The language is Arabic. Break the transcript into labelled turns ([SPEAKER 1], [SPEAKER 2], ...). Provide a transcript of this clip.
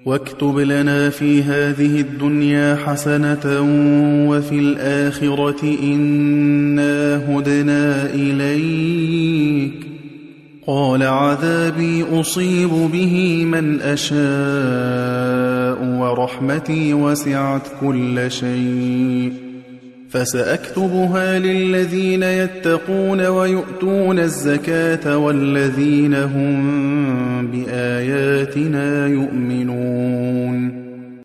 [SPEAKER 1] واكتب لنا في هذه الدنيا حسنة وفي الآخرة إنا هدنا إليك. قال عذابي أصيب به من أشاء ورحمتي وسعت كل شيء فسأكتبها للذين يتقون ويؤتون الزكاة والذين هم بآياتنا يؤمنون.